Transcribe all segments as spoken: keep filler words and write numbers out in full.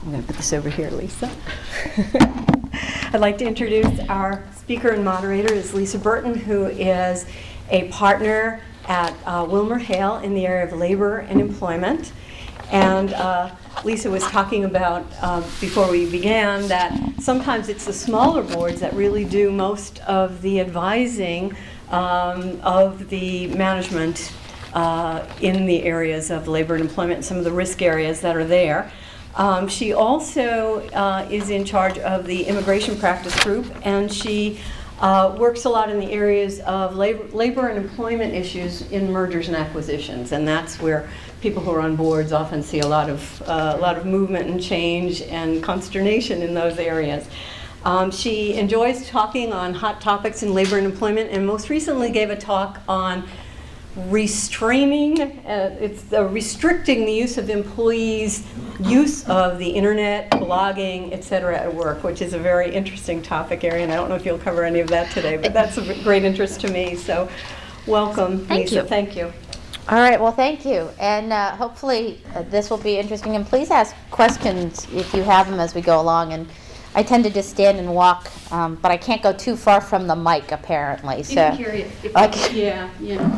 I'm going to put this over here, Lisa. I'd like to introduce our speaker and moderator is Lisa Burton, who is a partner at uh, WilmerHale in the area of labor and employment. And uh, Lisa was talking about, uh, before we began, that sometimes it's the smaller boards that really do most of the advising um, of the management uh, in the areas of labor and employment and some of the risk areas that are there. Um, she also uh, is in charge of the immigration practice group, and she uh, works a lot in the areas of labor, labor and employment issues in mergers and acquisitions, and that's where people who are on boards often see a lot of uh, a lot of movement and change and consternation in those areas. Um, she enjoys talking on hot topics in labor and employment, and most recently gave a talk on restraining, uh, it's uh, restricting the use of employees' use of the internet, blogging, et cetera, at work, which is a very interesting topic area, and I don't know if you'll cover any of that today, but that's of great interest to me. So, welcome, Thank Lisa. You. Thank you. All right. Well, thank you, and uh, hopefully uh, this will be interesting. And please ask questions if you have them as we go along. And I tend to just stand and walk, um, but I can't go too far from the mic, apparently. So, you can carry it. If okay. Yeah,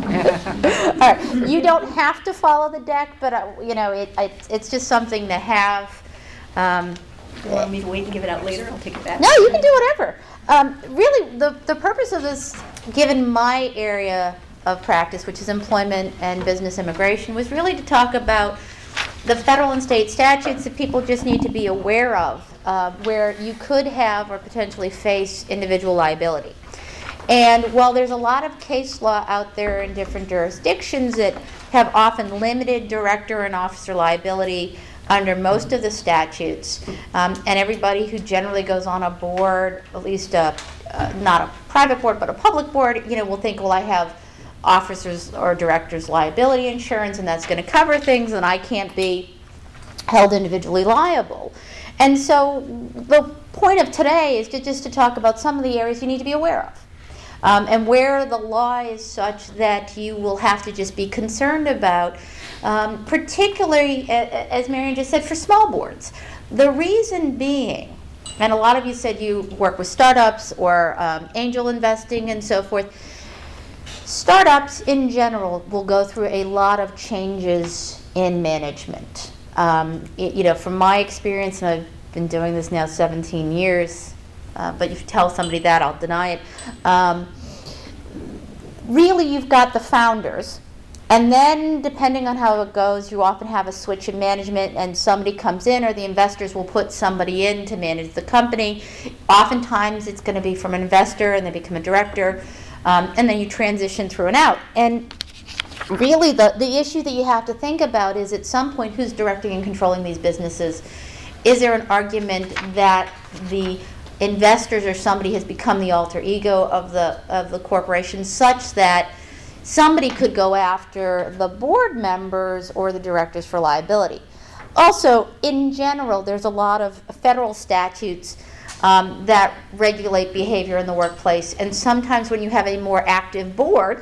yeah. All right. You don't have to follow the deck, but uh, you know, it, it, it's just something to have. Um, you want me to wait and give it out later? I'll take it back. No, you can do whatever. Um, really, the the purpose of this, given my area of practice, which is employment and business immigration, was really to talk about the federal and state statutes that people just need to be aware of, uh, where you could have or potentially face individual liability. And while there's a lot of case law out there in different jurisdictions that have often limited director and officer liability under most of the statutes, um, and everybody who generally goes on a board, at least a, uh, not a private board but a public board, you know, will think, well, I have officers or directors liability insurance, and that's going to cover things, and I can't be held individually liable. And so the point of today is to just to talk about some of the areas you need to be aware of, um, and where the law is such that you will have to just be concerned about, um, particularly, as Marion just said, for small boards. The reason being, and a lot of you said you work with startups or um, angel investing and so forth, startups in general will go through a lot of changes in management. Um, it, you know, from my experience, and I've been doing this now seventeen years, uh, but if you tell somebody that, I'll deny it. Um, really, you've got the founders, and then depending on how it goes, you often have a switch in management, and somebody comes in, or the investors will put somebody in to manage the company. Oftentimes, it's going to be from an investor, and they become a director. Um, and then you transition through and out. And really the, the issue that you have to think about is at some point who's directing and controlling these businesses. Is there an argument that the investors or somebody has become the alter ego of the of the corporation such that somebody could go after the board members or the directors for liability? Also, in general, there's a lot of federal statutes Um, that regulate behavior in the workplace, and sometimes when you have a more active board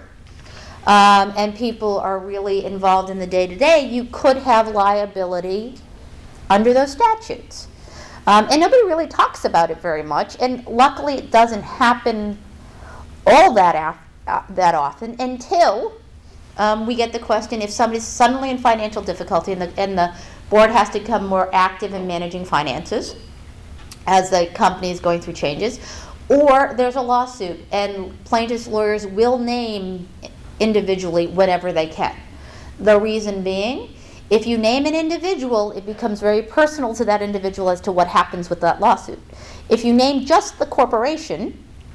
um, and people are really involved in the day-to-day, you could have liability under those statutes. Um, and nobody really talks about it very much, and luckily it doesn't happen all that af- uh, that often until um, we get the question if somebody's suddenly in financial difficulty and the, and the board has to become more active in managing finances as the company is going through changes, or there's a lawsuit, and plaintiffs' lawyers will name individually whatever they can. The reason being, if you name an individual, it becomes very personal to that individual as to what happens with that lawsuit. If you name just the corporation,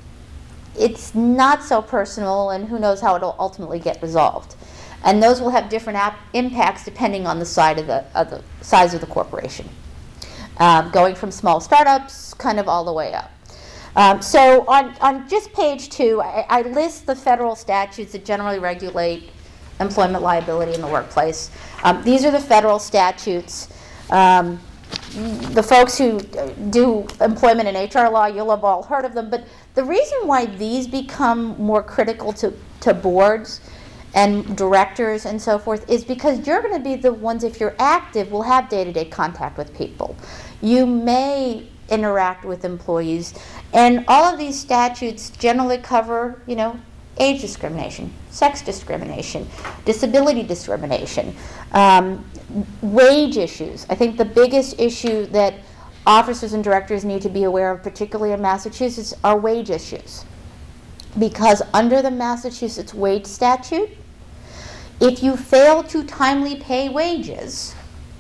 it's not so personal, and who knows how it'll ultimately get resolved. And those will have different ap- impacts depending on the side of the, of the size of the corporation. Um, going from small startups kind of all the way up. Um, so on, on just page two, I, I list the federal statutes that generally regulate employment liability in the workplace. Um, these are the federal statutes. Um, the folks who do employment and H R law, you'll have all heard of them, but the reason why these become more critical to, to boards and directors and so forth, is because you're going to be the ones, if you're active, will have day-to-day contact with people. You may interact with employees, and all of these statutes generally cover, you know, age discrimination, sex discrimination, disability discrimination, um, wage issues. I think the biggest issue that officers and directors need to be aware of, particularly in Massachusetts, are wage issues. Because under the Massachusetts wage statute, if you fail to timely pay wages,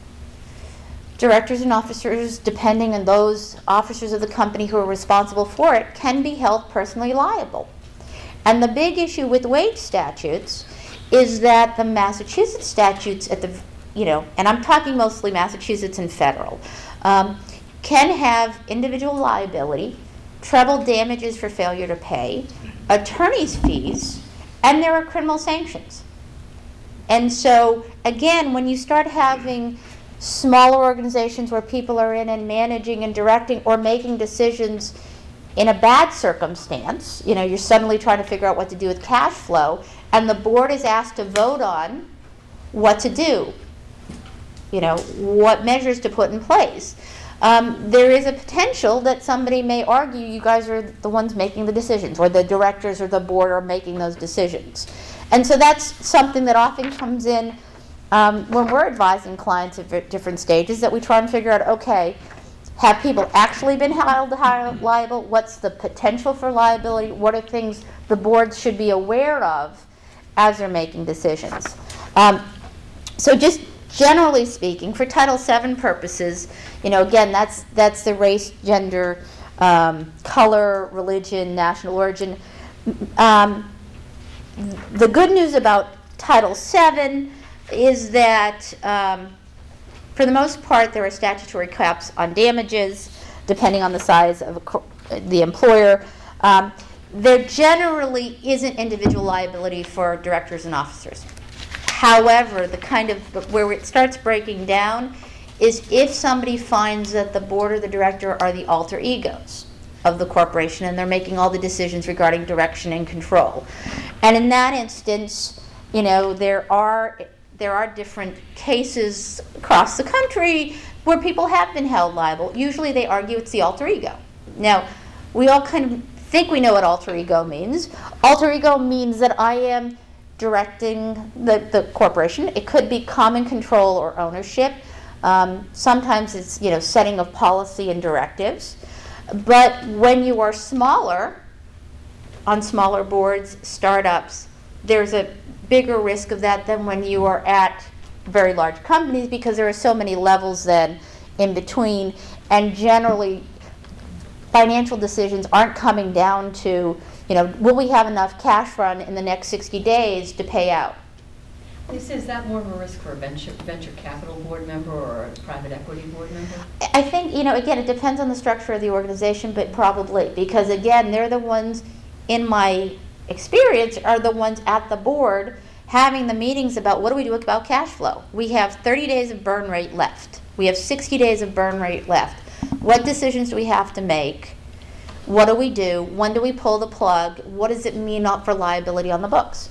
directors and officers, depending on those officers of the company who are responsible for it, can be held personally liable. And the big issue with wage statutes is that the Massachusetts statutes at the, you know, and I'm talking mostly Massachusetts and federal, um, can have individual liability, treble damages for failure to pay, attorney's fees, and there are criminal sanctions. And so, again, when you start having smaller organizations where people are in and managing and directing or making decisions in a bad circumstance, you know, you're suddenly trying to figure out what to do with cash flow, and the board is asked to vote on what to do, you know, what measures to put in place. Um, there is a potential that somebody may argue you guys are the ones making the decisions, or the directors or the board are making those decisions. And so that's something that often comes in um, when we're advising clients at different stages, that we try and figure out, okay, have people actually been held liable? What's the potential for liability? What are things the boards should be aware of as they're making decisions? Um, so just generally speaking, for Title seven purposes, you know, again, that's that's the race, gender, um, color, religion, national origin. Um, the good news about Title seven is that, um, for the most part, there are statutory caps on damages, depending on the size of a co- the employer. Um, there generally isn't individual liability for directors and officers. However, the kind of where it starts breaking down is if somebody finds that the board or the director are the alter egos of the corporation and they're making all the decisions regarding direction and control. And in that instance, you know, there are there are different cases across the country where people have been held liable. Usually they argue it's the alter ego. Now, we all kind of think we know what alter ego means. Alter ego means that I am directing the, the corporation. It could be common control or ownership. Um, sometimes it's, you know, setting of policy and directives. But when you are smaller, on smaller boards, startups, there's a bigger risk of that than when you are at very large companies, because there are so many levels then in between, and generally financial decisions aren't coming down to, you know, will we have enough cash run in the next sixty days to pay out? Lisa, is that more of a risk for a venture venture capital board member or a private equity board member? I think, you know, again, it depends on the structure of the organization, but probably, because again, they're the ones, in my experience, are the ones at the board having the meetings about what do we do about cash flow. We have thirty days of burn rate left. We have sixty days of burn rate left. What decisions do we have to make? What do we do? When do we pull the plug? What does it mean not for liability on the books?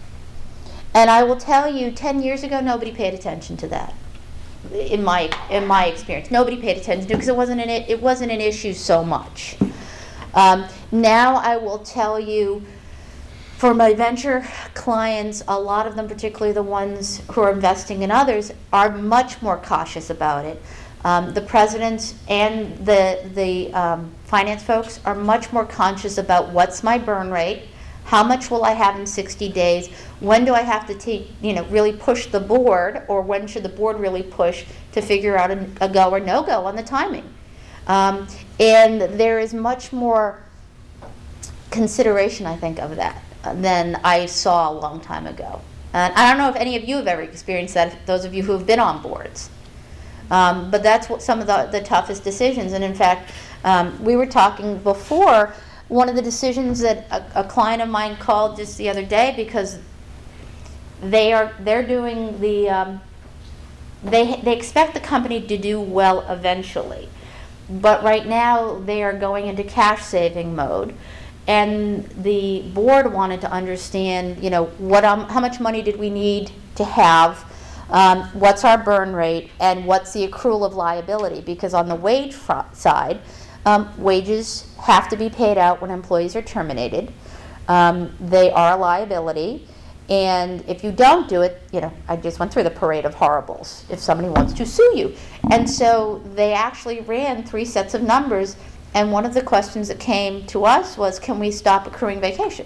And I will tell you, ten years ago, nobody paid attention to that. In my in my experience, nobody paid attention to it because it wasn't an it wasn't an issue so much. Um, now I will tell you, for my venture clients, a lot of them, particularly the ones who are investing in others, are much more cautious about it. Um, the presidents and the the um, finance folks are much more conscious about what's my burn rate, how much will I have in sixty days, when do I have to take, you know, really push the board, or when should the board really push to figure out a, a go or no go on the timing. Um, and there is much more consideration, I think, of that than I saw a long time ago. And I don't know if any of you have ever experienced that, those of you who have been on boards. Um, but that's what some of the, the toughest decisions. And in fact, um, we were talking before, one of the decisions that a, a client of mine called just the other day, because they are they're doing the um, they they expect the company to do well eventually, but right now they are going into cash saving mode, and the board wanted to understand, you know, what um, how much money did we need to have, um, what's our burn rate, and what's the accrual of liability, because on the wage fro- side, um, wages have to be paid out when employees are terminated. Um, they are a liability, and if you don't do it, you know, I just went through the parade of horribles if somebody wants to sue you. And so they actually ran three sets of numbers, and one of the questions that came to us was, can we stop accruing vacation?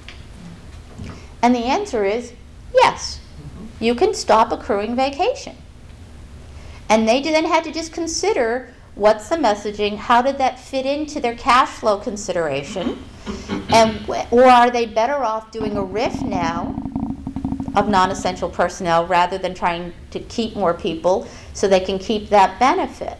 And the answer is yes, you can stop accruing vacation. And they then had to just consider, what's the messaging, how did that fit into their cash flow consideration, and or are they better off doing a R I F now of non-essential personnel rather than trying to keep more people so they can keep that benefit?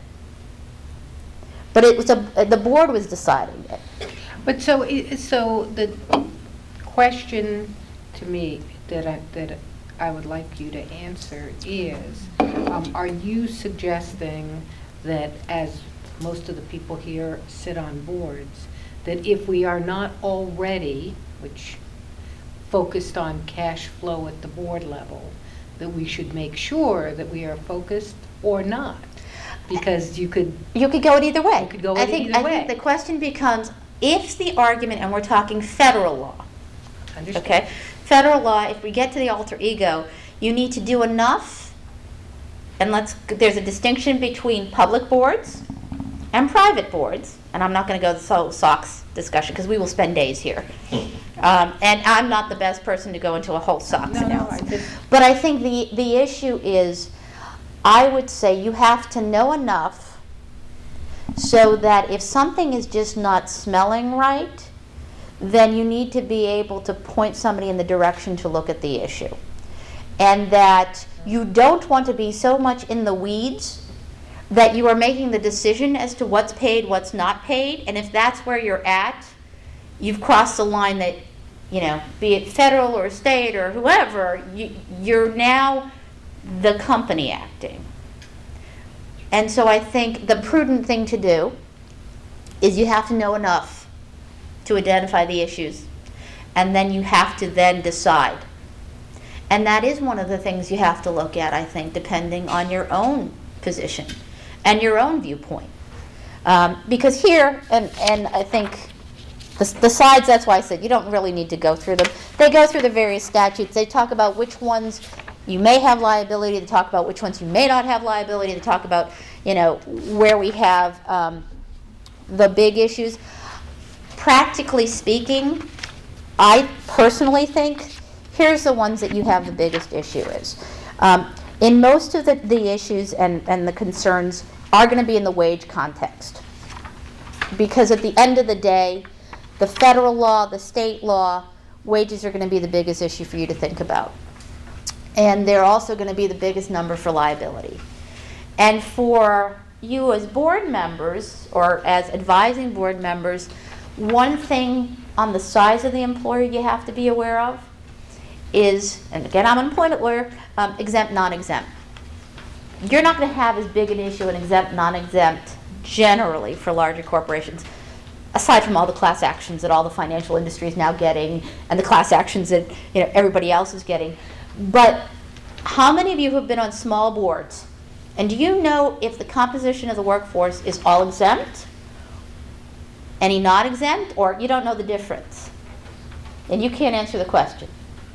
But it was a, the board was deciding it. But so, i- so the question to me that I, that I would like you to answer is, um, are you suggesting that, as most of the people here sit on boards, that if we are not already, which focused on cash flow at the board level, that we should make sure that we are focused or not? Because you could, You could go it either way. You could go I it think, either I think way. the question becomes, if the argument, and we're talking federal law, understand? okay? Federal law, if we get to the alter ego, you need to do enough, and let's, there's a distinction between public boards and private boards, and I'm not going to go to the SOX discussion because we will spend days here. Um, and I'm not the best person to go into a whole SOX No, no, I analysis. just, But I think the, the issue is, I would say you have to know enough so that if something is just not smelling right, then you need to be able to point somebody in the direction to look at the issue. And that you don't want to be so much in the weeds that you are making the decision as to what's paid, what's not paid, and if that's where you're at, you've crossed the line that, you know, be it federal or state or whoever, you, you're now the company acting. And so I think the prudent thing to do is you have to know enough to identify the issues, and then you have to then decide. And that is one of the things you have to look at, I think, depending on your own position and your own viewpoint. Um, because here, and, and I think the, the sides, that's why I said you don't really need to go through them. They go through the various statutes. They talk about which ones you may have liability. They talk about which ones you may not have liability. They talk about, you know, where we have um, the big issues. Practically speaking, I personally think here's the ones that you have the biggest issue is. Um, in most of the, the issues and, and the concerns are going to be in the wage context. Because at the end of the day, the federal law, the state law, wages are going to be the biggest issue for you to think about. And they're also going to be the biggest number for liability. And for you as board members or as advising board members, one thing on the size of the employer you have to be aware of is, and again, I'm an employment lawyer, um, exempt, non-exempt. You're not going to have as big an issue in exempt, non-exempt generally for larger corporations, aside from all the class actions that all the financial industry is now getting and the class actions that, you know, everybody else is getting. But how many of you have been on small boards? And do you know if the composition of the workforce is all exempt, any not exempt, or you don't know the difference? And you can't answer the question.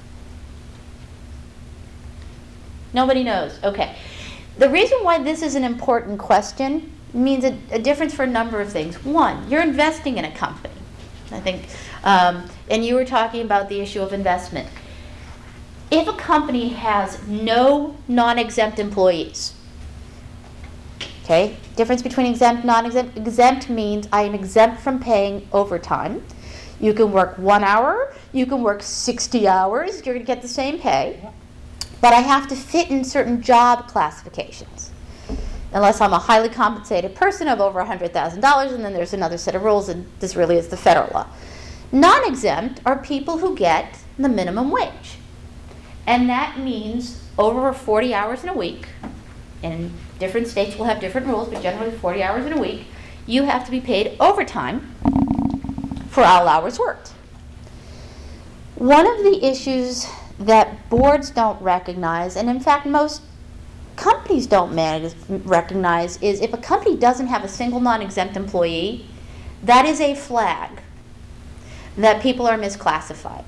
Nobody knows. Okay. The reason why this is an important question means a, a difference for a number of things. One, you're investing in a company, I think, um, and you were talking about the issue of investment. If a company has no non-exempt employees, okay, difference between exempt and non-exempt. Exempt means I am exempt from paying overtime. You can work one hour, you can work sixty hours, you're going to get the same pay. But I have to fit in certain job classifications. Unless I'm a highly compensated person of over one hundred thousand dollars, and then there's another set of rules, and this really is the federal law. Non-exempt are people who get the minimum wage. And that means over forty hours in a week, and different states will have different rules, but generally forty hours in a week, you have to be paid overtime for all hours worked. One of the issues that boards don't recognize, and in fact most companies don't manage, recognize, is if a company doesn't have a single non-exempt employee, that is a flag that people are misclassified.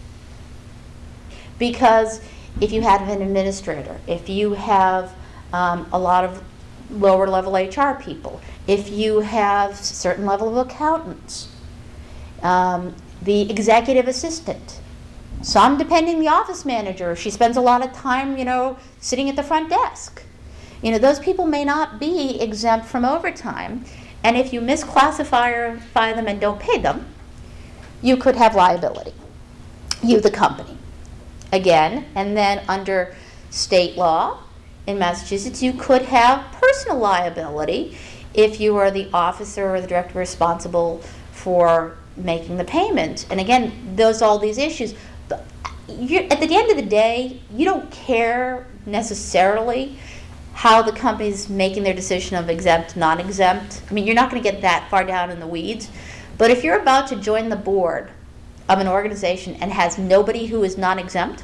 Because if you have an administrator, if you have um, a lot of lower level H R people, if you have a certain level of accountants, um, the executive assistant, some depending the office manager, she spends a lot of time, you know, sitting at the front desk. You know, those people may not be exempt from overtime, and if you misclassify them and don't pay them, you could have liability, you the company. Again, and then under state law in Massachusetts, you could have personal liability if you are the officer or the director responsible for making the payment. And again, those all these issues. But you're, at the end of the day, you don't care necessarily how the company's making their decision of exempt, non-exempt. I mean, you're not going to get that far down in the weeds. But if you're about to join the board of an organization and has nobody who is non-exempt,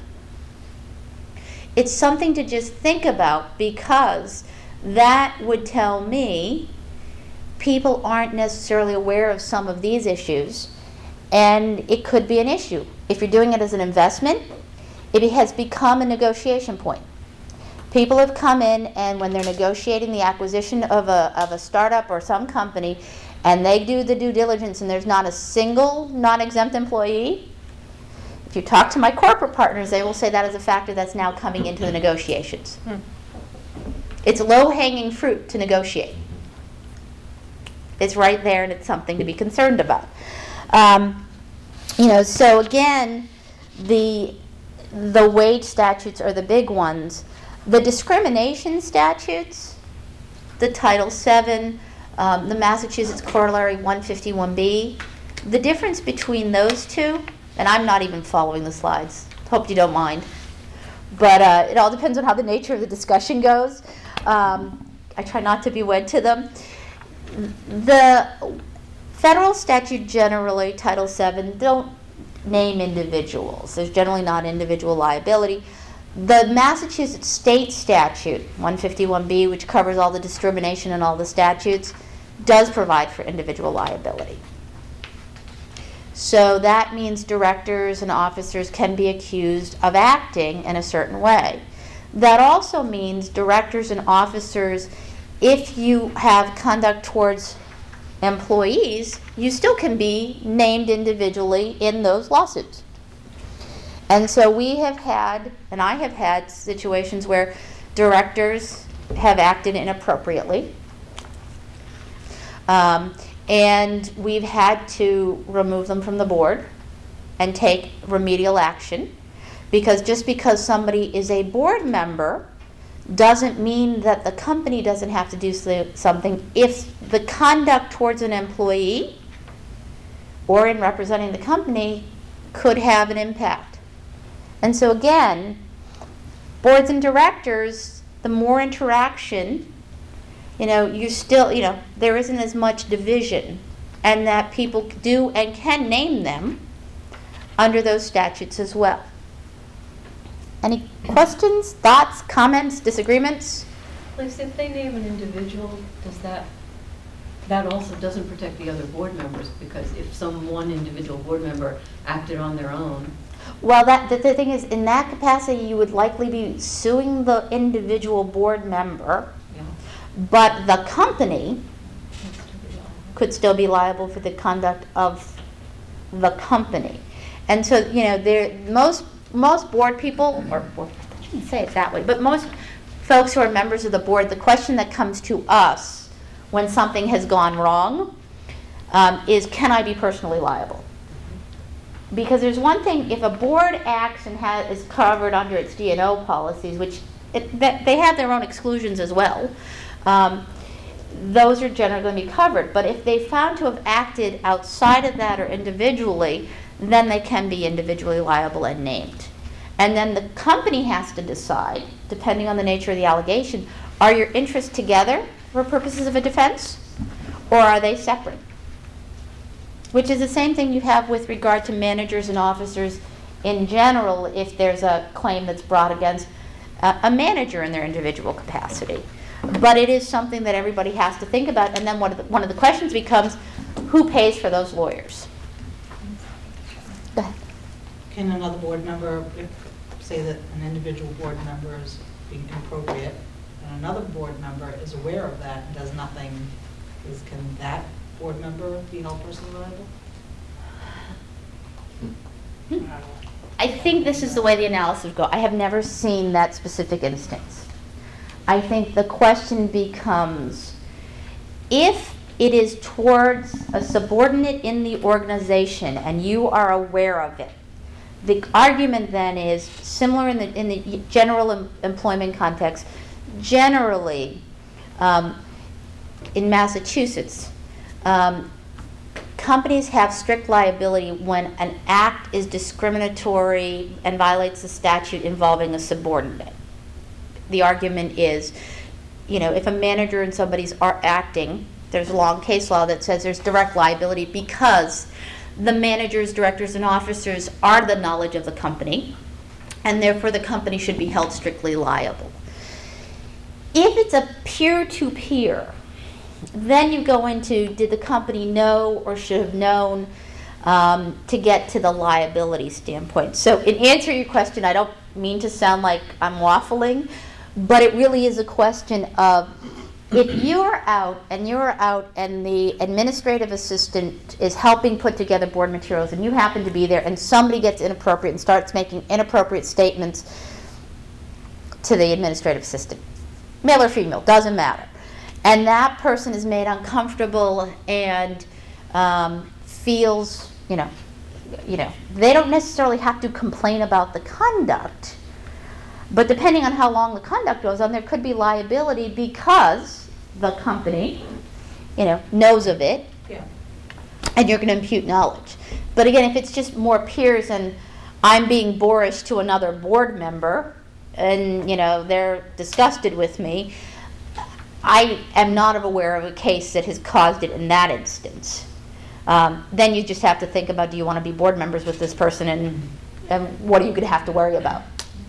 it's something to just think about, because that would tell me people aren't necessarily aware of some of these issues, and it could be an issue. If you're doing it as an investment, it has become a negotiation point. People have come in, and when they're negotiating the acquisition of a, of a startup or some company, and they do the due diligence and there's not a single non-exempt employee, if you talk to my corporate partners, they will say that is a factor that's now coming into the negotiations. Hmm. It's low-hanging fruit to negotiate. It's right there, and it's something to be concerned about. Um, you know, so again, the the wage statutes are the big ones. The discrimination statutes, the Title seven, um, the Massachusetts Corollary one fifty-one B, the difference between those two, and I'm not even following the slides, hope you don't mind, but uh, it all depends on how the nature of the discussion goes. Um, I try not to be wed to them. The federal statute generally, Title seven, don't name individuals. There's generally not individual liability. The Massachusetts state statute, one fifty-one B, which covers all the discrimination and all the statutes, does provide for individual liability. So that means directors and officers can be accused of acting in a certain way. That also means directors and officers, if you have conduct towards employees, you still can be named individually in those lawsuits. And so we have had, and I have had, situations where directors have acted inappropriately. Um, and we've had to remove them from the board and take remedial action, because just because somebody is a board member doesn't mean that the company doesn't have to do something if the conduct towards an employee or in representing the company could have an impact. And so again, boards and directors, the more interaction, you know, you still, you know, there isn't as much division, and that people do and can name them under those statutes as well. Any questions, thoughts, comments, disagreements? Liz, if they name an individual, does that, that also doesn't protect the other board members, because if some one individual board member acted on their own. Well, that the, the thing is, in that capacity, you would likely be suing the individual board member, Yeah. but the company could still be liable for the conduct of the company. And so, you know, there most most board people, or board, I shouldn't say it that way, but most folks who are members of the board, the question that comes to us when something has gone wrong um, is, can I be personally liable? Because there's one thing, if a board acts and has, is covered under its D and O policies, which it, that they have their own exclusions as well, um, those are generally going to be covered. But if they found to have acted outside of that or individually, then they can be individually liable and named. And then the company has to decide, depending on the nature of the allegation, are your interests together for purposes of a defense, or are they separate? which is the same thing you have with regard to managers and officers in general if there's a claim that's brought against a, a manager in their individual capacity. But it is something that everybody has to think about, and then one of the, one of the questions becomes, who pays for those lawyers? Go ahead. Can another board member, if, say that an individual board member is being inappropriate, and another board member is aware of that and does nothing, is, can that board member be held personally liable? I think this is the way the analysis would go. I have never seen that specific instance. I think the question becomes, if it is towards a subordinate in the organization and you are aware of it, the argument then is similar in the, in the general em- employment context. Generally, um, in Massachusetts, um, companies have strict liability when an act is discriminatory and violates the statute involving a subordinate. The argument is, you know, if a manager and somebody's are acting, there's a long case law that says there's direct liability because the managers, directors, and officers are the knowledge of the company, and therefore the company should be held strictly liable. If it's a peer-to-peer, then you go into, did the company know or should have known um, to get to the liability standpoint. So in answer to your question, I don't mean to sound like I'm waffling, but it really is a question of, if you're out and you're out and the administrative assistant is helping put together board materials and you happen to be there and somebody gets inappropriate and starts making inappropriate statements to the administrative assistant, male or female, doesn't matter, and that person is made uncomfortable and um, feels, you know, you know, they don't necessarily have to complain about the conduct, but depending on how long the conduct goes on, there could be liability because the company, you know, knows of it, Yeah. and you're going to impute knowledge. But again, if it's just more peers and I'm being boorish to another board member and, you know, they're disgusted with me, I am not aware of a case that has caused it in that instance. Um, then you just have to think about, do you want to be board members with this person, and, and what are you going to have to worry about?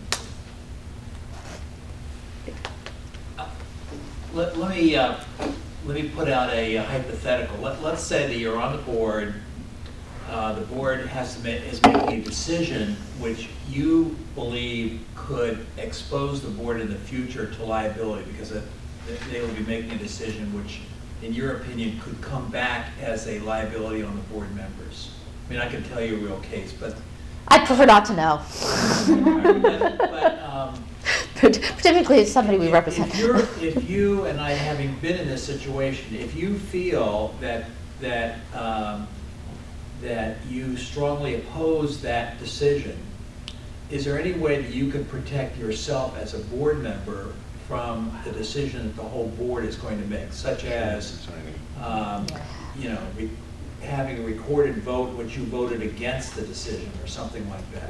Let, let me uh, let me put out a, uh hypothetical. Let, let's say that you're on the board. Uh, the board has to make, is making a decision which you believe could expose the board in the future to liability, because it, they will be making a decision which, in your opinion, could come back as a liability on the board members. I mean, I can tell you a real case, but I'd prefer not to know. but, but um, Typically, it's somebody we If- represent. If you're, if you, and I having been in this situation, if you feel that, that, um, that you strongly oppose that decision, is there any way that you could protect yourself as a board member from the decision that the whole board is going to make, such as, um, you know, re- having a recorded vote which you voted against the decision or something like that?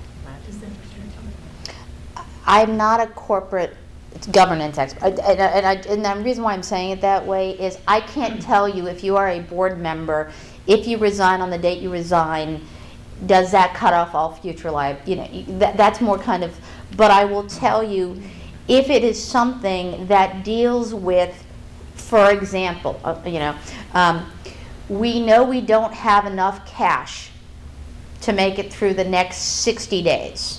I'm not a corporate governance expert, and, and, I, and the reason why I'm saying it that way is I can't tell you, if you are a board member, if you resign on the date you resign, does that cut off all future liability? You know, that, that's more kind of, but I will tell you, if it is something that deals with, for example, uh, you know, um, we know we don't have enough cash to make it through the next sixty days.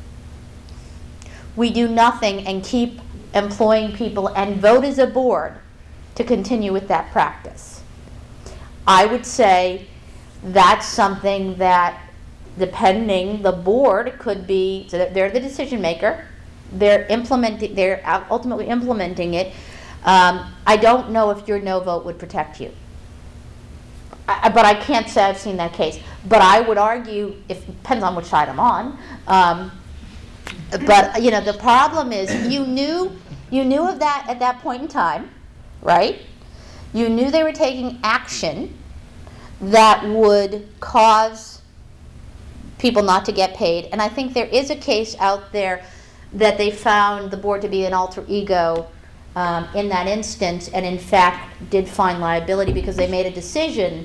We do nothing and keep employing people and vote as a board to continue with that practice. I would say that's something that, depending, the board could be, so that they're the decision maker, they're implementing, they're ultimately implementing it. Um, I don't know if your no vote would protect you. I, but I can't say I've seen that case. But I would argue, if depends on which side I'm on. Um, but you know, the problem is you knew you knew of that at that point in time, right? You knew they were taking action that would cause people not to get paid. And I think there is a case out there that they found the board to be an alter ego um, in that instance, and in fact did find liability because they made a decision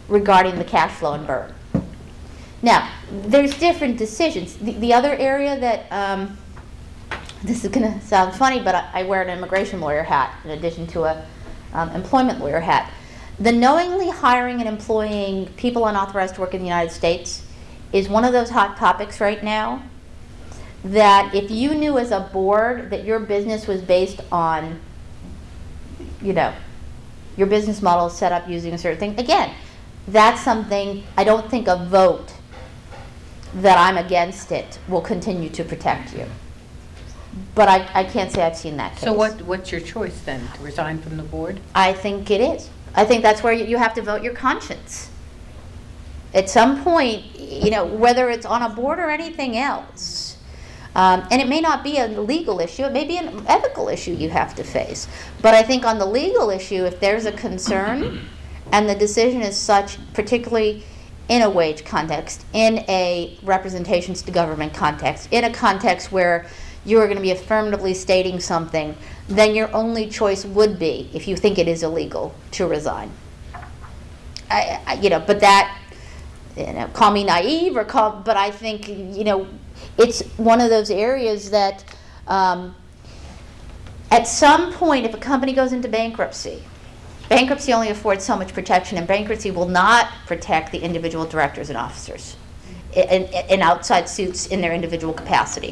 regarding the cash flow and burn. Now, there's different decisions. The, the other area that, um, this is going to sound funny, but I, I wear an immigration lawyer hat in addition to a um, employment lawyer hat. The knowingly hiring and employing people unauthorized to work in the United States is one of those hot topics right now, that if you knew as a board that your business was based on, you know, your business model is set up using a certain thing, again, that's something, I don't think a vote that I'm against it will continue to protect you. But I, I can't say I've seen that case. So what, what's your choice then? To resign from the board? I think it is. I think that's where you, you have to vote your conscience. At some point, you know, whether it's on a board or anything else, um, and it may not be a legal issue, it may be an ethical issue you have to face. But I think on the legal issue, if there's a concern and the decision is such, particularly in a wage context, in a representations to government context, in a context where you are going to be affirmatively stating something, then your only choice would be, if you think it is illegal, to resign. I, I, you know, but that, you know, call me naive or call, but I think, you know, it's one of those areas that um, at some point, if a company goes into bankruptcy, bankruptcy only affords so much protection, and bankruptcy will not protect the individual directors and officers in, in, in outside suits in their individual capacity.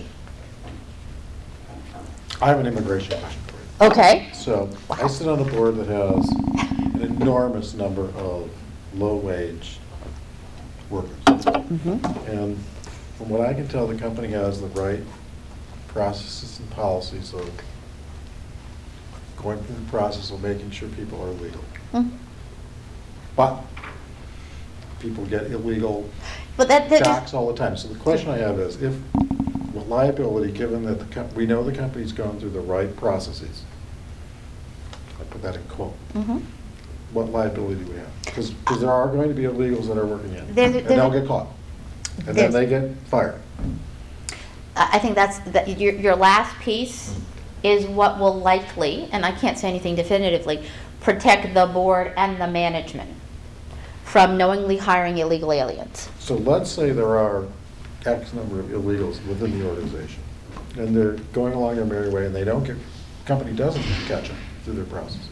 I have an immigration question for you. Okay. So I sit on a board that has an enormous number of low-wage workers. Mm-hmm. And from what I can tell, the company has the right processes and policies of going through the process of making sure people are legal. Mm. But people get illegal But that, that docs is, all the time. So the question I have is, if, with liability, given that the, com- we know the company's gone through the right processes, I put that in quote, mm-hmm. what liability do we have? Because there are going to be illegals that are working in, There's a- and they'll there's a- get caught. And then there's- they get fired. I I think that's, that your, your last piece is what will likely, and I can't say anything definitively, protect the board and the management from knowingly hiring illegal aliens. So let's say there are X number of illegals within the organization, and they're going along their merry way, and they don't get, company doesn't catch them through their processes.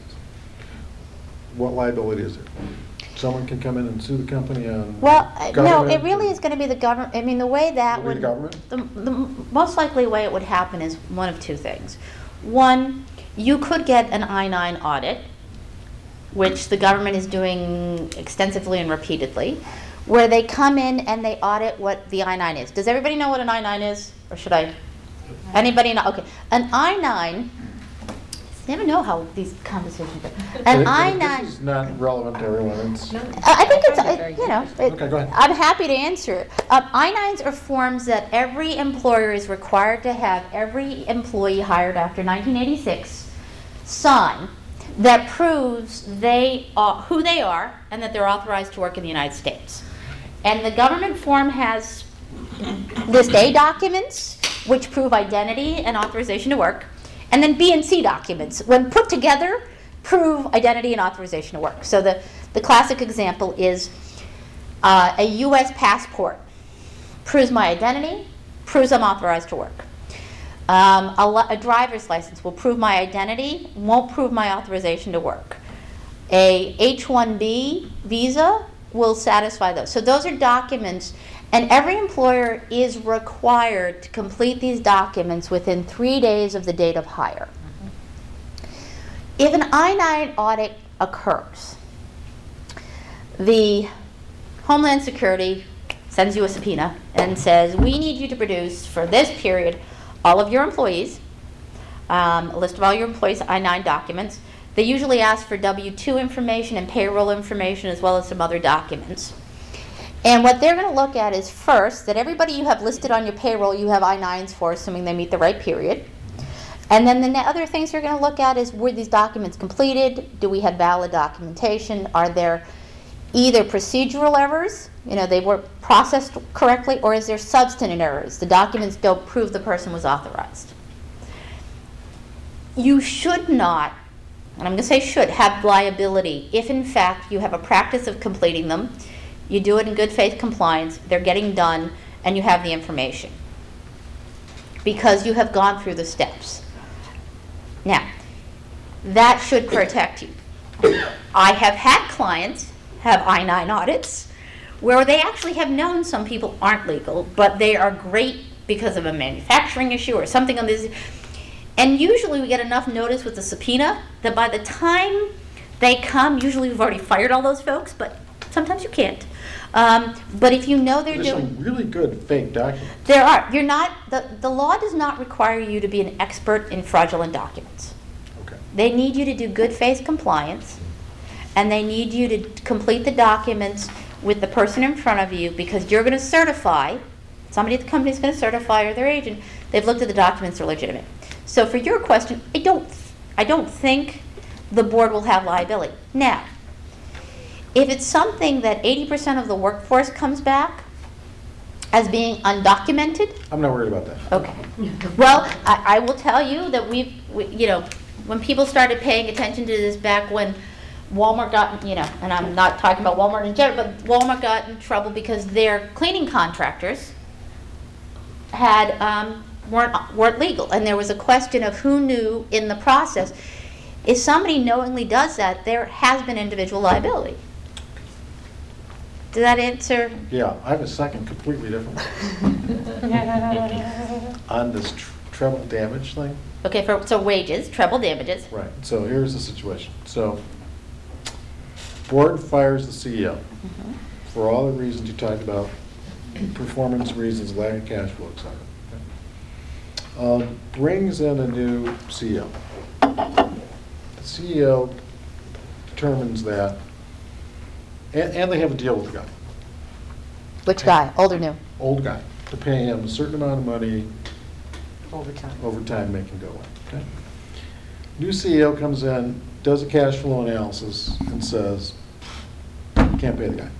What liability is there? Someone can come in and sue the company on Well, uh, no, government it really or- is going to be the government. I mean, the way that Will it would, be the government? the, the most likely way it would happen is one of two things. One, you could get an I nine audit, which the government is doing extensively and repeatedly, where they come in and they audit what the I nine is. Does everybody know what an I nine is? Or should I? Anybody know? Okay. An I nine, I never know how these conversations go. An But- I but nine. This is not relevant to everyone. It's, Uh, I think it's, I find it uh, very you know, it- Okay, go ahead. I'm happy to answer it. Um, I nines are forms that every employer is required to have every employee hired after nineteen eighty-six sign that proves they are, who they are and that they're authorized to work in the United States. And the government form has list A documents, which prove identity and authorization to work, and then B and C documents, when put together, prove identity and authorization to work. So the, the classic example is uh, a U S passport proves my identity, proves I'm authorized to work. Um, a, li- a driver's license will prove my identity, won't prove my authorization to work. A H one B visa will satisfy those. So those are documents, and every employer is required to complete these documents within three days of the date of hire. If an I nine audit occurs, the Homeland Security sends you a subpoena and says, we need you to produce for this period all of your employees, um, a list of all your employees' I nine documents. They usually ask for W two information and payroll information as well as some other documents. And what they're going to look at is first that everybody you have listed on your payroll you have I nines for, assuming they meet the right period. And then the ne- other things they're going to look at is, were these documents completed? Do we have valid documentation? Are there either procedural errors, you know, they were processed correctly, or is there substantive errors? The documents don't prove the person was authorized. You should not and I'm going to say should, have liability if in fact you have a practice of completing them, you do it in good faith compliance, they're getting done, and you have the information. Because you have gone through the steps. Now, that should protect you. I have had clients have I nine audits where they actually have known some people aren't legal, but they are great because of a manufacturing issue or something on this. And usually we get enough notice with the subpoena that by the time they come, usually we've already fired all those folks, but sometimes you can't. Um, but if you know they're There's doing... some really good fake documents. There are. You're not, the, the law does not require you to be an expert in fraudulent documents. Okay. They need you to do good faith compliance, and they need you to complete the documents with the person in front of you because you're going to certify, somebody at the company is going to certify or their agent, they've looked at the documents, they're legitimate. So for your question, I don't, I don't think the board will have liability. Now, if it's something that eighty percent of the workforce comes back as being undocumented, I'm not worried about that. okay. Well, I, I will tell you that we've, we, you know, when people started paying attention to this back when Walmart got, you know, and I'm not talking about Walmart in general, but Walmart got in trouble because their cleaning contractors had, um, weren't, weren't legal. And there was a question of who knew in the process. If somebody knowingly does that, there has been individual liability. Did that answer? Yeah, I have a second completely different one. On this tr- treble damage thing. Okay, for, so wages, treble damages. Right, so here's the situation. So, board fires the C E O Mhm. for all the reasons you talked about, performance reasons, lack of cash flow, et cetera. Um, brings in a new C E O. The C E O determines that, and, and they have a deal with the guy, Which guy, old or new? old guy, to pay him a certain amount of money Overtime. over time, make him go away. Okay? New C E O comes in, does a cash flow analysis, and says, can't pay the guy.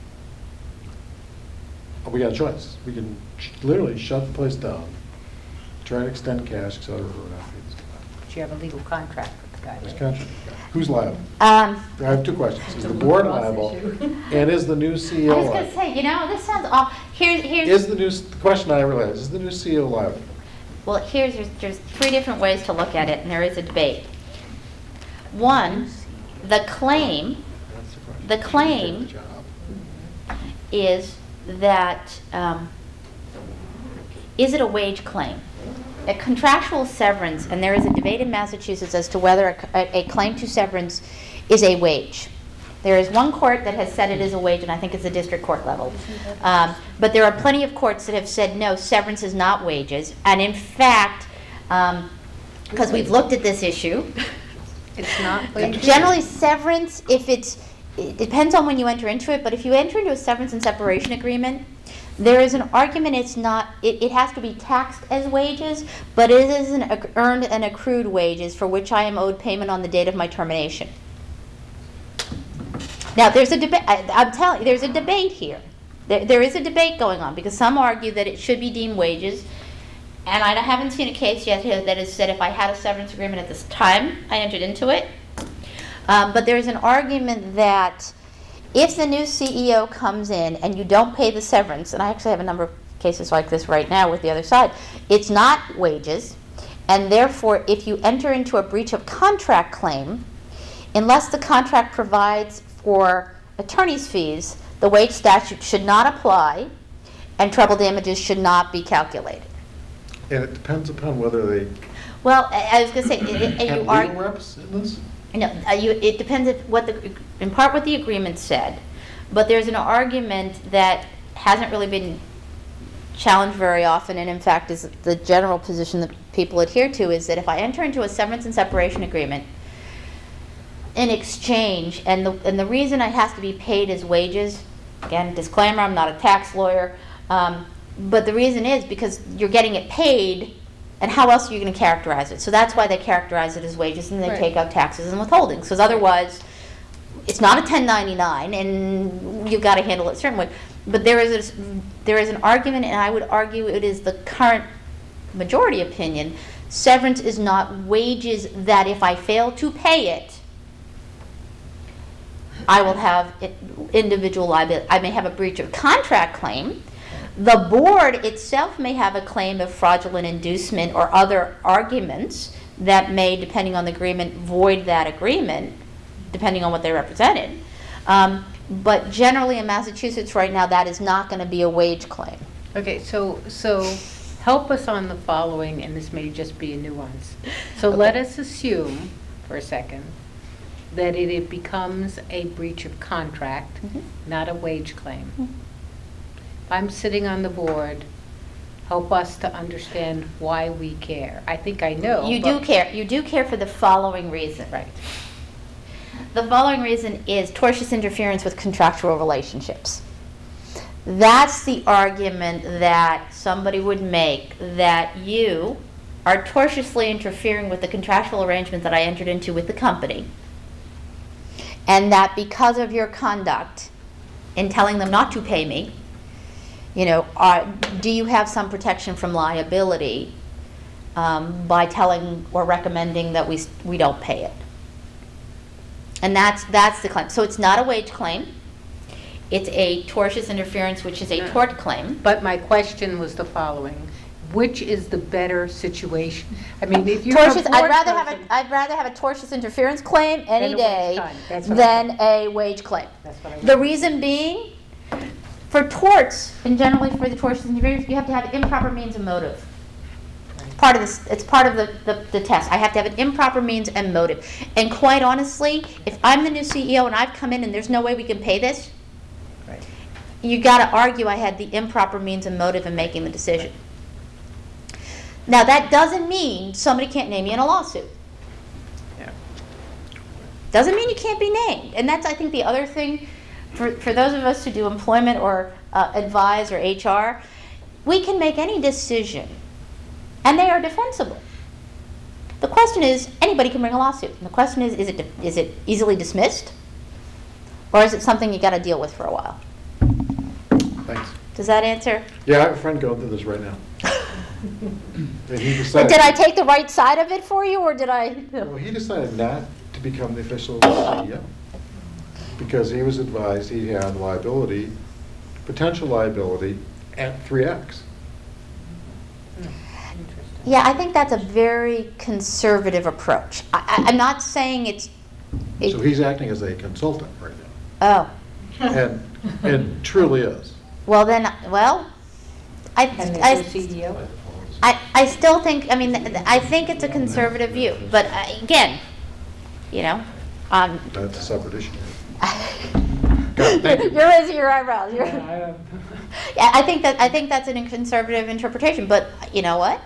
We got a choice. We can sh- literally shut the place down, try to extend cash, et cetera, or not. But you have a legal contract with the guy, There's right? contract. Who's liable? Um, I have two questions. Is the board liable? And is the new C E O I was gonna liable? say, you know, this sounds off. Here's, here's. Is the new, s- the question I realize, is the new C E O liable? Well, here's, there's, there's three different ways to look at it, and there is a debate. One, the claim That's the question. The claim- Take the job. is that, um, is it a wage claim? A contractual severance, and there is a debate in Massachusetts as to whether a, a, a claim to severance is a wage. There is one court that has said it is a wage, and I think it's the district court level. Um, but there are plenty of courts that have said, no, severance is not wages. And in fact, because we've looked at this issue, It's not wages? generally severance, if it's, it depends on when you enter into it, but if you enter into a severance and separation agreement, there is an argument it's not, it, it has to be taxed as wages, but it is an acc- earned and accrued wages for which I am owed payment on the date of my termination. Now, there's a debate, I'm telling you, there's a debate here. There, there is a debate going on, because some argue that it should be deemed wages, and I haven't seen a case yet here that has said if I had a severance agreement at this time I entered into it. Um, but there's an argument that if the new C E O comes in and you don't pay the severance, and I actually have a number of cases like this right now with the other side, it's not wages, and therefore if you enter into a breach of contract claim, unless the contract provides for attorney's fees, the wage statute should not apply, and treble damages should not be calculated. And it depends upon whether they Well, I I was going to say, i- i- have you are... legal reps in this? No, uh, you, it depends if what the, in part what the agreement said, but there's an argument that hasn't really been challenged very often, and in fact is the general position that people adhere to, is that if I enter into a severance and separation agreement in exchange, and the, and the reason it has to be paid as wages, again, disclaimer, I'm not a tax lawyer, um, but the reason is because you're getting it paid, and how else are you going to characterize it? So that's why they characterize it as wages, and they Right. take out taxes and withholdings. Because otherwise, it's not a ten ninety-nine, and you've got to handle it a certain way. But there is a, there is an argument, and I would argue it is the current majority opinion, Severance is not wages that if I fail to pay it, I will have it- individual liability. I may have a breach of contract claim. The board itself may have a claim of fraudulent inducement or other arguments that may, depending on the agreement, void that agreement, depending on what they represented. Um, but generally in Massachusetts right now, that is not going to be a wage claim. Okay, so, so help us on the following, and this may just be a nuance. So let us assume, for a second, that it, it becomes a breach of contract, Mhm. not a wage claim. Mhm. If I'm sitting on the board, help us to understand why we care. I think I know. You do but- care. You do care for the following reason. Right. The following reason is tortious interference with contractual relationships. That's the argument that somebody would make, that you are tortiously interfering with the contractual arrangement that I entered into with the company, and that because of your conduct in telling them not to pay me, you know, are, do you have some protection from liability um, by telling or recommending that we we don't pay it? And that's that's the claim. So it's not a wage claim. It's a tortious interference, which is a tort claim. But my question was the following: which is the better situation? I mean, if you're a Tortious, I'd board rather have person- a I'd rather have a tortious interference claim any Than a wage day claim. That's what I than a wage claim. That's what I The reason being, for torts, and generally for the tortious interference, you have to have improper means and motive. Part of this, it's part of the, the, the test. I have to have an improper means and motive. And quite honestly, if I'm the new C E O and I've come in and there's no way we can pay this, Right. you got to argue I had the improper means and motive in making the decision. Now, that doesn't mean somebody can't name you in a lawsuit. Yeah. Doesn't mean you can't be named. And that's, I think, the other thing for, for those of us who do employment or uh, advise or H R, we can make any decision, and they are defensible. The question is, anybody can bring a lawsuit. And the question is, is it, is it easily dismissed? Or is it something you got to deal with for a while? Thanks. Does that answer? Yeah, I have a friend going through this right now. And he decided. Did I take the right side of it for you, or did I? Well, he decided not to become the official C E O because he was advised he had liability, potential liability at three X. Yeah, I think that's a very conservative approach. I, I, I'm not saying it's. it- So he's acting as a consultant right now. Oh, And, and truly is. well then, well, I, And I, the C E O? I, I still think, I mean, th- th- I think it's a conservative view, but uh, again, you know, um. That's a separate issue. God, thank you. You're raising your eyebrows. You're- Yeah, I think that, I think that's a conservative interpretation, but you know what?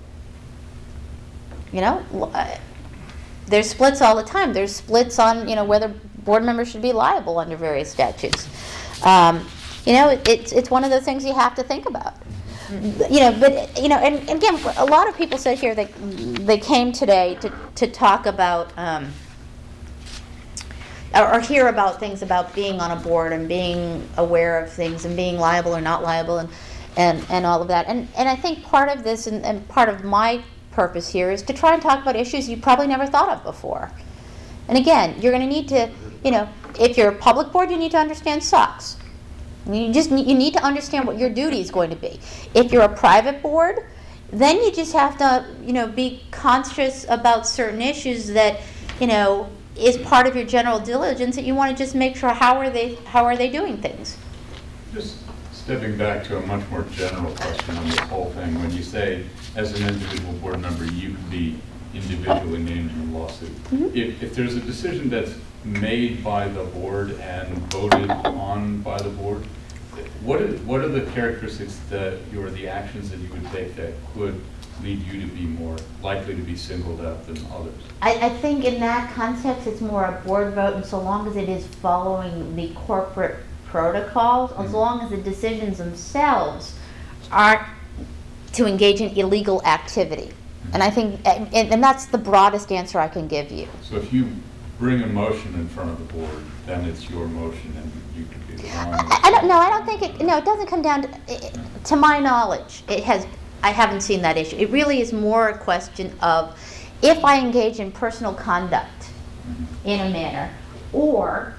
You know, l- uh, there's splits all the time. There's splits on, you know, whether board members should be liable under various statutes. Um, you know, it, it's, it's one of those things you have to think about. You know, but, you know, and, and again, a lot of people said here that they came today to, to talk about, um, or, or hear about things about being on a board and being aware of things and being liable or not liable and, and, and all of that. And, and I think part of this and, and part of my purpose here is to try and talk about issues you probably never thought of before. And again, you're going to need to, you know, if you're a public board, you need to understand S O X. You just need, you need to understand what your duty is going to be. If you're a private board, then you just have to, you know, be conscious about certain issues that, you know, is part of your general diligence that you want to just make sure how are they how are they doing things. Just stepping back to a much more general question on this whole thing, when you say, as an individual board member, you can be individually named in a lawsuit. Mhm. If, if there's a decision that's made by the board and voted on by the board, what are, what are the characteristics that, or the actions that you would take that could lead you to be more likely to be singled out than others? I, I think in that context, it's more a board vote, and so long as it is following the corporate protocols, as Mhm. long as the decisions themselves aren't to engage in illegal activity. And I think, and, and that's the broadest answer I can give you. So if you bring a motion in front of the board, then it's your motion and you could be the one. I, I don't know, I don't think it, no, it doesn't come down to, to my knowledge. It has, I haven't seen that issue. It really is more a question of if I engage in personal conduct in a manner, or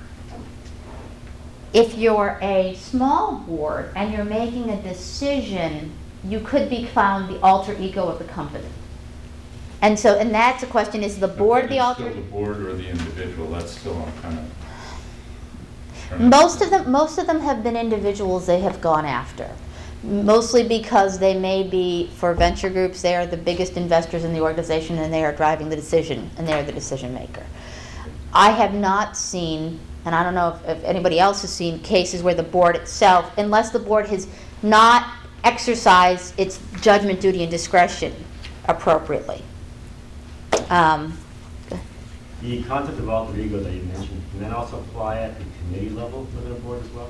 if you're a small board and you're making a decision, you could be found the alter ego of the company. And so, and that's a question, is the board the alter? Still the board or the individual, that's still I'm kind of. Most of them, most of them have been individuals they have gone after. Mostly because they may be, for venture groups, they are the biggest investors in the organization and they are driving the decision and they're the decision maker. I have not seen, and I don't know if, if anybody else has seen, cases where the board itself, unless the board has not exercised its judgment, duty, and discretion appropriately. Um, The concept of alter ego that you mentioned, can that also apply at the committee level within a board as well?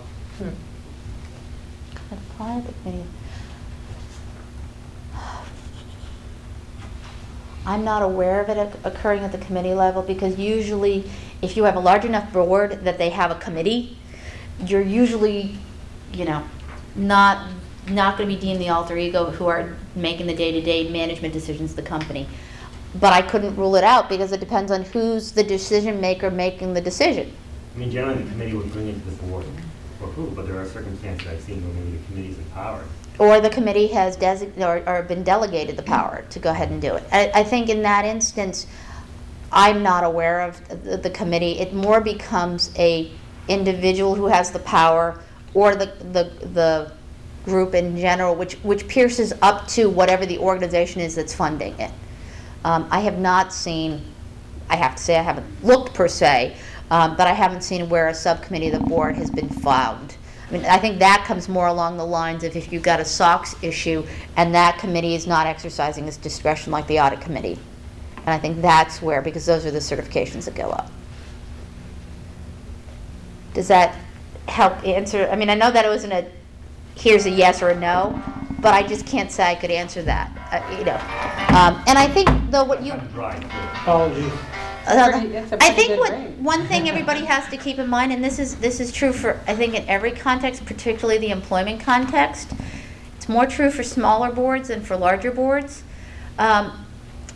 apply the committee. I'm not aware of it oc- occurring at the committee level, because usually if you have a large enough board that they have a committee, you're usually, you know, not not going to be deemed the alter ego who are making the day-to-day management decisions of the company. But I couldn't rule it out because it depends on who's the decision maker making the decision. I mean, generally the committee would bring it to the board for approval, but there are circumstances I've seen where maybe the committee's empowered. Or the committee has designated or, or been delegated the power to go ahead and do it. I, I think in that instance, I'm not aware of the, the committee. It more becomes a individual who has the power, or the the the group in general, which which pierces up to whatever the organization is that's funding it. Um, I have not seen. I have to say I haven't looked per se, um, but I haven't seen where a subcommittee of the board has been found. I mean, I think that comes more along the lines of if you've got a SOX issue and that committee is not exercising its discretion like the audit committee. And I think that's where, because those are the certifications that go up. Does that help answer? I mean, I know that it wasn't a, here's a yes or a no, but I just can't say I could answer that, uh, you know. Um, and I think, though, what you... Kind of dry, too. Apologies. Uh, pretty- that's a I pretty think good what, range. one thing everybody has to keep in mind, and this is this is true for, I think, in every context, particularly the employment context. It's more true for smaller boards than for larger boards. Um,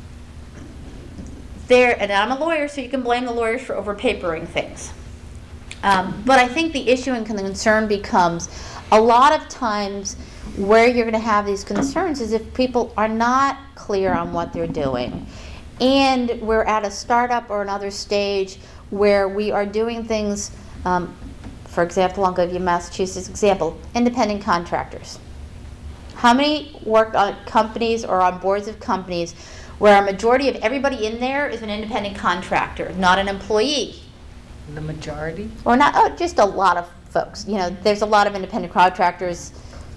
there, and I'm a lawyer, so you can blame the lawyers for overpapering things. Um, but I think the issue and concern becomes a lot of times where you're going to have these concerns is if people are not clear on what they're doing. And we're at a startup or another stage where we are doing things, um, for example, I'll give you a Massachusetts example, independent contractors. How many work on companies or on boards of companies where a majority of everybody in there is an independent contractor, not an employee? The majority? Or not, oh, just a lot of folks. You know, there's a lot of independent contractors.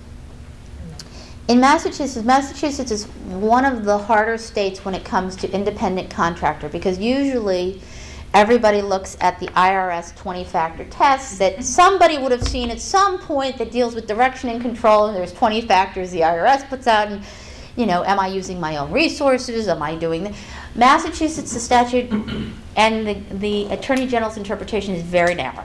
In Massachusetts, Massachusetts is one of the harder states when it comes to independent contractor, because usually everybody looks at the I R S twenty-factor test that somebody would have seen at some point that deals with direction and control, and there's twenty factors the I R S puts out, and, you know, am I using my own resources? Am I doing the Massachusetts, the statute and the, the Attorney General's interpretation is very narrow.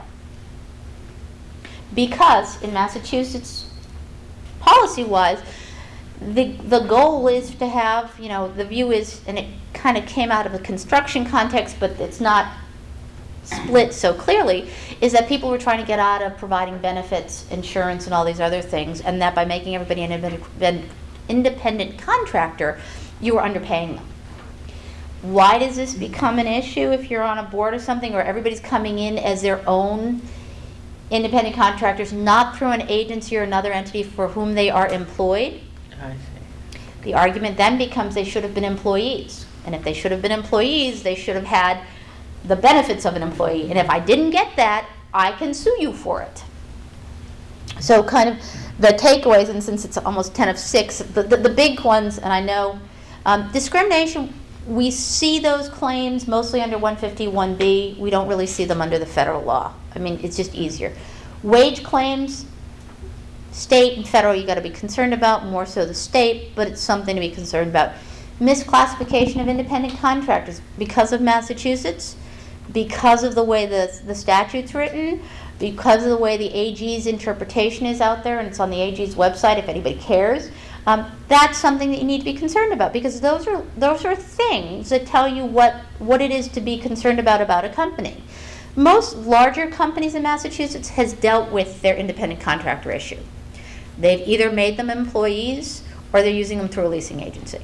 Because in Massachusetts, policy-wise, the the goal is to have, you know, the view is, and it kind of came out of a construction context, but it's not split so clearly, is that people were trying to get out of providing benefits, insurance, and all these other things, and that by making everybody an independent, independent contractor, you were underpaying them. Why does this become an issue if you're on a board or something, or everybody's coming in as their own independent contractors, not through an agency or another entity for whom they are employed? I see. The argument then becomes they should have been employees. And if they should have been employees, they should have had the benefits of an employee. And if I didn't get that, I can sue you for it. So kind of the takeaways, and since it's almost ten of six, the, the, the big ones, and I know, um, discrimination, we see those claims mostly under one fifty-one B. We don't really see them under the federal law. I mean, it's just easier. Wage claims, state and federal, you got to be concerned about, more so the state, but it's something to be concerned about. Misclassification of independent contractors because of Massachusetts, because of the way the, the statute's written, because of the way the A G's interpretation is out there, and it's on the A G's website if anybody cares. Um, that's something that you need to be concerned about, because those are those are things that tell you what what it is to be concerned about about a company. Most larger companies in Massachusetts has dealt with their independent contractor issue. They've either made them employees or they're using them through a leasing agency.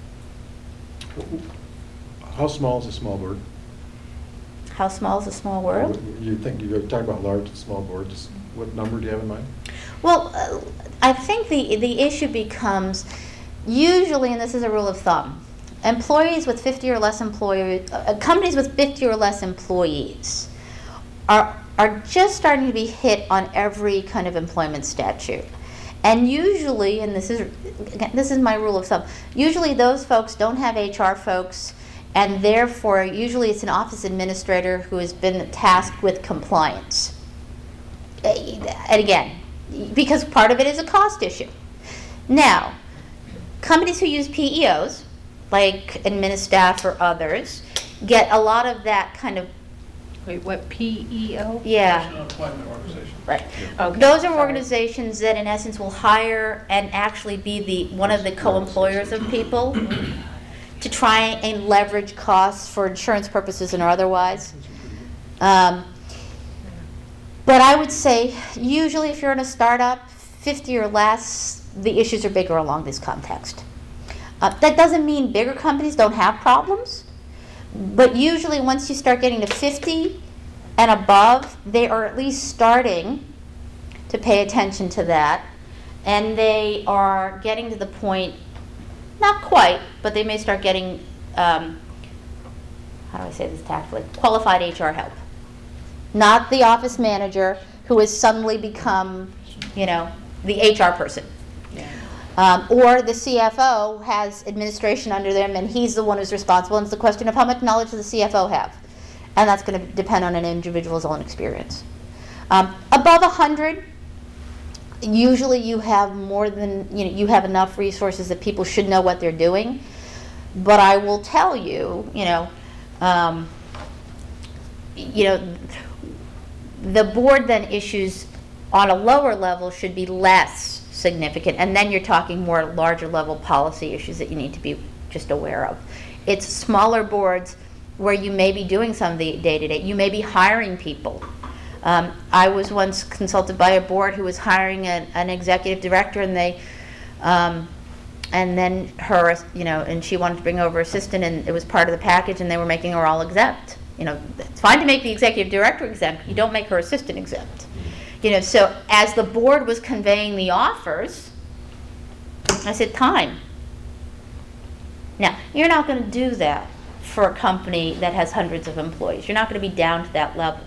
How small is a small board? How small is a small world? You think, you talk about large and small boards, what number do you have in mind? Well, uh, I think the the issue becomes, usually, and this is a rule of thumb, employees with fifty or less employees, uh, companies with fifty or less employees are are just starting to be hit on every kind of employment statute. And usually, and this is again, this is my rule of thumb, usually those folks don't have H R folks, and therefore usually it's an office administrator who has been tasked with compliance. And again, because part of it is a cost issue. Now, companies who use P E Os, like Administaff or others, get a lot of that kind of, Wait, what, P E O? yeah. Professional Employment Organization. Right. Okay, Those are sorry. organizations that in essence will hire and actually be the, one of the co-employers of people to try and leverage costs for insurance purposes and or otherwise. Um, but I would say, usually if you're in a startup, fifty or less, the issues are bigger along this context. Uh, that doesn't mean bigger companies don't have problems, but usually once you start getting to fifty and above, they are at least starting to pay attention to that, and they are getting to the point, not quite, but they may start getting, um, how do I say this tactfully, qualified H R help. Not the office manager who has suddenly become, you know, the H R person. Um, or the C F O has administration under them and he's the one who's responsible, and it's the question of how much knowledge does the C F O have? And that's going to depend on an individual's own experience. Um, above one hundred, usually you have more than, you know, you have enough resources that people should know what they're doing. But I will tell you, you know, um, you know, the board then issues on a lower level should be less significant, and then you're talking more larger level policy issues that you need to be just aware of. It's smaller boards where you may be doing some of the day-to-day. You may be hiring people. Um, I was once consulted by a board who was hiring an, an executive director, and they, um, and then her, you know, and she wanted to bring over assistant, and it was part of the package, and they were making her all exempt. You know, it's fine to make the executive director exempt. You don't make her assistant exempt. You know, so as the board was conveying the offers, I said, time. Now, you're not going to do that for a company that has hundreds of employees. You're not going to be down to that level.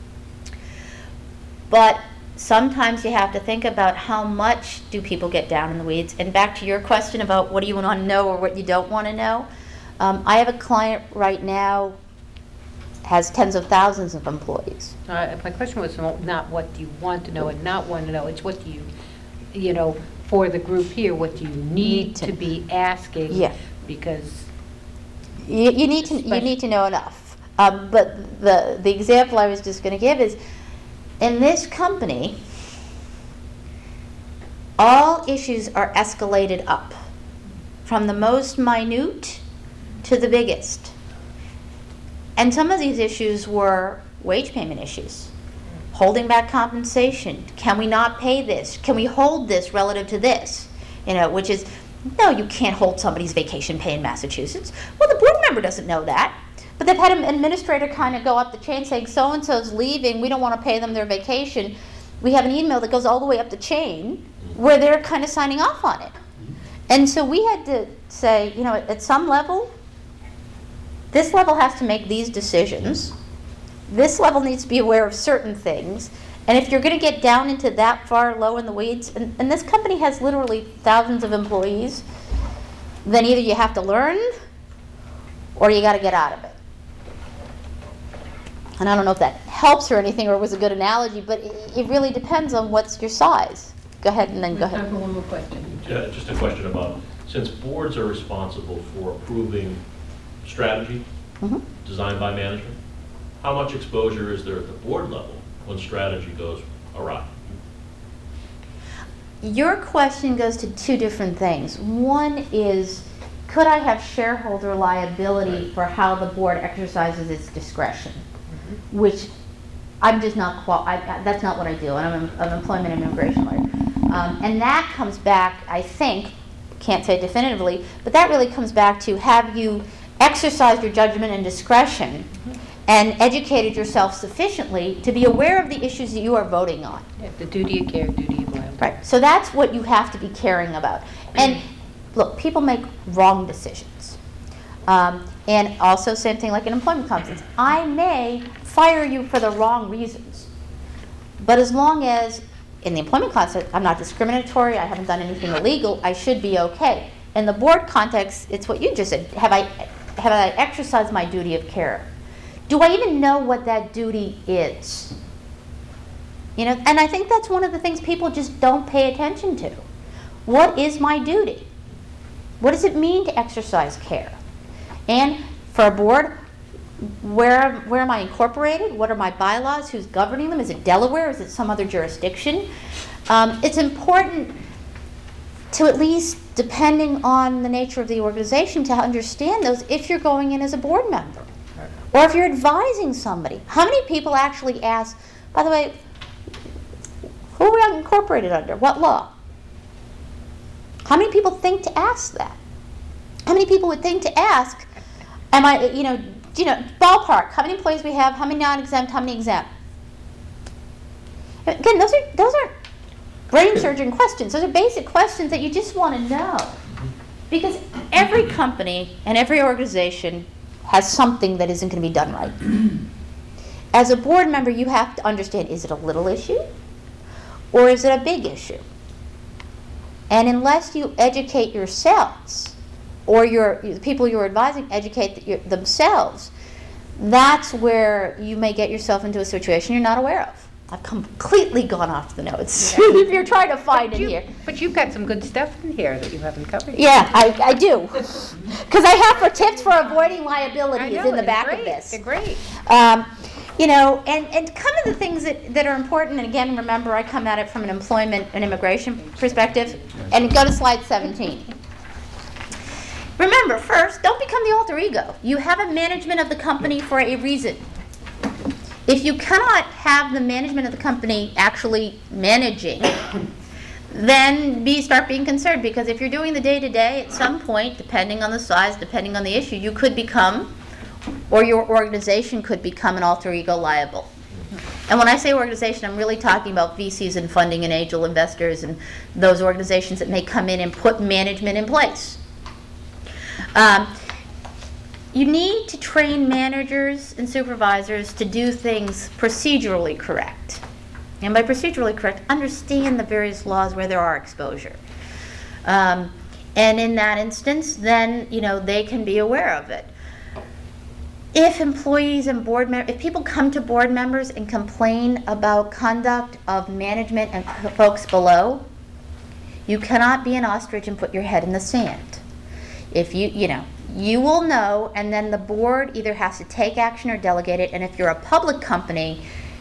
But sometimes you have to think about how much do people get down in the weeds. And back to your question about what do you want to know or what you don't want to know. Um, I have a client right now has tens of thousands of employees. Uh, my question was not what do you want to know and not want to know, it's what do you, you know, for the group here, what do you need, Need to- to be asking? Yeah. Because, You, you need to you Especially- need to know enough. Um, but the the example I was just going to give is, in this company, all issues are escalated up, from the most minute to the biggest. And some of these issues were wage payment issues, holding back compensation. Can we not pay this? Can we hold this relative to this? You know, which is, no, you can't hold somebody's vacation pay in Massachusetts. Well, the board member doesn't know that. But they've had an administrator kind of go up the chain saying, so-and-so's leaving, we don't want to pay them their vacation. We have an email that goes all the way up the chain where they're kind of signing off on it. And so we had to say, you know, at, at some level, this level has to make these decisions. This level needs to be aware of certain things. And if you're going to get down into that far low in the weeds, and, and this company has literally thousands of employees, then either you have to learn or you got to get out of it. And I don't know if that helps or anything or was a good analogy, but it, it really depends on what's your size. Go ahead and then go Time ahead. for one more question. Uh, Just a question about, since boards are responsible for approving strategy Mhm. designed by management, how much exposure is there at the board level when strategy goes awry? your question goes to two different things. One is, could I have shareholder liability for how the board exercises its discretion? Mm-hmm. Which I'm just not, qual I, that's not what I do, and I'm an, an employment and immigration lawyer. Um, and that comes back, I think, can't say definitively, but that really comes back to, have you exercised your judgment and discretion and educated yourself sufficiently to be aware of the issues that you are voting on? Yeah, the duty of care, duty of loyalty. Right. So that's what you have to be caring about. And look, people make wrong decisions. Um, and also, same thing like in employment conference. I may fire you for the wrong reasons, but as long as in the employment context I'm not discriminatory, I haven't done anything illegal, I should be okay. In the board context, it's what you just said. Have I, have I exercised my duty of care? Do I even know what that duty is? You know, and I think that's one of the things people just don't pay attention to. What is my duty? What does it mean to exercise care? And for a board, where, where am I incorporated? What are my bylaws? Who's governing them? Is it Delaware? Is it some other jurisdiction? Um, it's important to, at least depending on the nature of the organization, to understand those if you're going in as a board member. Or if you're advising somebody. How many people actually ask, by the way, who are we incorporated under? What law? How many people think to ask that? How many people would think to ask, am I, you know, you know, ballpark, how many employees we have, how many non-exempt, how many exempt? Again, those are, those aren't brain-surging questions. Those are basic questions that you just want to know. Because every company and every organization has something that isn't going to be done right. As a board member, you have to understand, is it a little issue or is it a big issue? And unless you educate yourselves, or your, the people you're advising educate the, your, themselves, that's where you may get yourself into a situation you're not aware of. I've completely gone off the notes. If you're trying to find But in you- here. But you've got some good stuff in here that you haven't covered. Yeah, I, I do. Because I have for tips for avoiding liability I is know, in the they're back great, of this. They're great. Um, you know, and, and some of the things that, that are important, and again, remember, I come at it from an employment and immigration perspective, and go to slide seventeen. Remember, first, don't become the alter ego. You have a management of the company for a reason. If you cannot have the management of the company actually managing, then be, start being concerned, because if you're doing the day-to-day, at some point, depending on the size, depending on the issue, you could become, or your organization could become, an alter ego liable. And when I say organization, I'm really talking about V Cs and funding and angel investors and those organizations that may come in and put management in place. Um, you need to train managers and supervisors to do things procedurally correct. And by procedurally correct, understand the various laws where there are exposure. Um, and in that instance, then, you know, they can be aware of it. If employees and board members, if people come to board members and complain about conduct of management and folks below, you cannot be an ostrich and put your head in the sand. If you, you know, you will know, and then the board either has to take action or delegate it. And if you're a public company,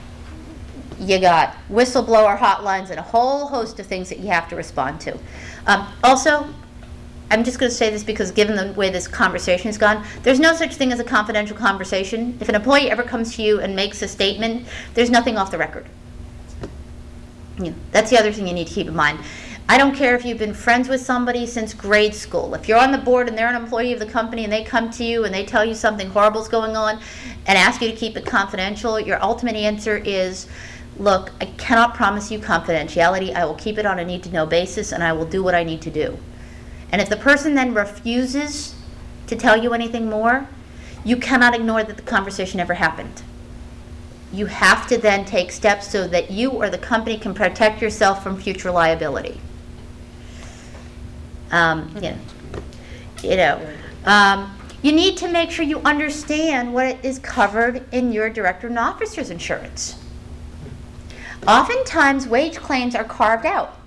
you got whistleblower hotlines and a whole host of things that you have to respond to. Um, also, I'm just going to say this because given the way this conversation has gone, there's no such thing as a confidential conversation. If an employee ever comes to you and makes a statement, there's nothing off the record. You know, that's the other thing you need to keep in mind. I don't care if you've been friends with somebody since grade school. If you're on the board and they're an employee of the company and they come to you and they tell you something horrible's going on and ask you to keep it confidential, your ultimate answer is, look, I cannot promise you confidentiality. I will keep it on a need-to-know basis, and I will do what I need to do. And if the person then refuses to tell you anything more, you cannot ignore that the conversation ever happened. You have to then take steps so that you or the company can protect yourself from future liability. Um, you know, you know, um, you need to make sure you understand what is covered in your director and officer's insurance. Oftentimes, wage claims are carved out.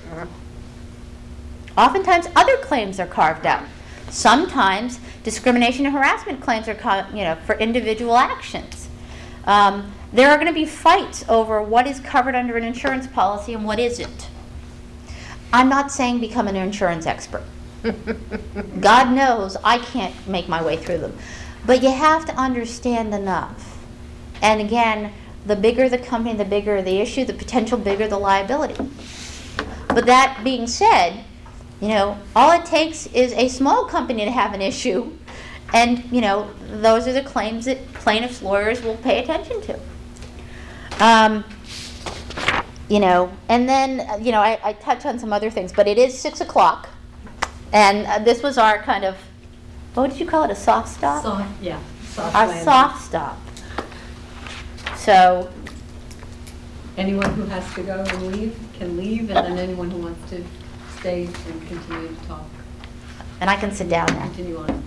Oftentimes, other claims are carved out. Sometimes, discrimination and harassment claims are, co- you know, for individual actions. Um, there are going to be fights over what is covered under an insurance policy and what isn't. I'm not saying become an insurance expert. God knows I can't make my way through them. But you have to understand enough. And again, the bigger the company, the bigger the issue, the potential bigger the liability. But that being said, you know, all it takes is a small company to have an issue, and, you know, those are the claims that plaintiffs' lawyers will pay attention to. Um, you know, and then, uh, you know, I, I touch on some other things, but it is six o'clock, and uh, this was our kind of, what did you call it, a soft stop? Soft, yeah. soft Our landing. soft stop. So, Anyone who has to go and leave can leave, and then anyone who wants to stay and continue to talk, and I can sit down now. continue on.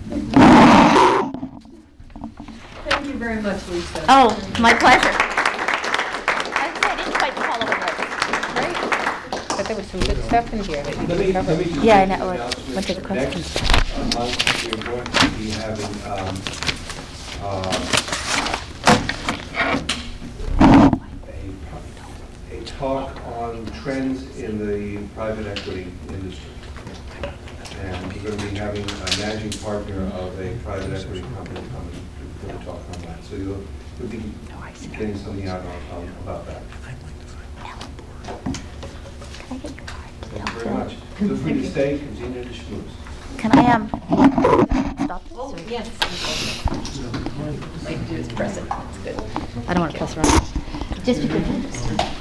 Thank you very much, Lisa. Oh, my pleasure. I I didn't quite follow the notes. But there was some good stuff in here that you Let me, didn't let me cover. just Yeah, I make know. an What- announcement. what are the questions? Next month, we're going to be having, um, uh, a, a talk on trends in the private equity industry. And we're going to be having a managing partner of a private equity company coming to give a talk on that. So you'll, you'll be getting something out on, on, about that. Thank you very much. Feel free to stay, continue to schmooze. Can I, um, stop this? Oh, or- yes. All you do is press it. It's good. I don't want to press around. Just because.